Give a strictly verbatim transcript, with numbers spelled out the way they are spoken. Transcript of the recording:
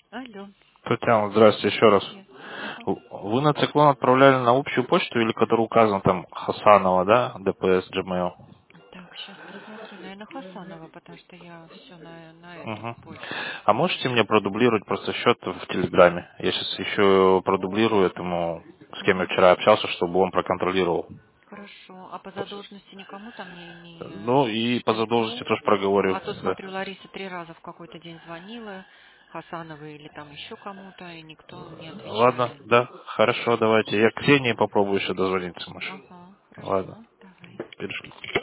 Алло. Татьяна, здравствуйте еще раз. Привет. Ага. В- Вы на циклон отправляли на общую почту или которая указана там Хасанова, да, ДПС, Gmail? Так, сейчас посмотрю. Наверное, Хасанова, потому что я все на, на эту Мгм. почту. А можете мне продублировать просто счет в Телеграме? Я сейчас еще продублирую этому, с кем я Угу. вчера общался, чтобы он проконтролировал. Хорошо. А по задолженности никому там не, Ну не и по задолженности письмо? тоже А проговорю. то, Да. смотрю, Лариса три раза в какой-то день звонила, Хасановой или там еще кому-то, и никто не Ладно, отвечали. да, хорошо, давайте. Я к Ксении попробую еще дозвониться, Маша. Ага, Ладно, хорошо. Давай. перешли.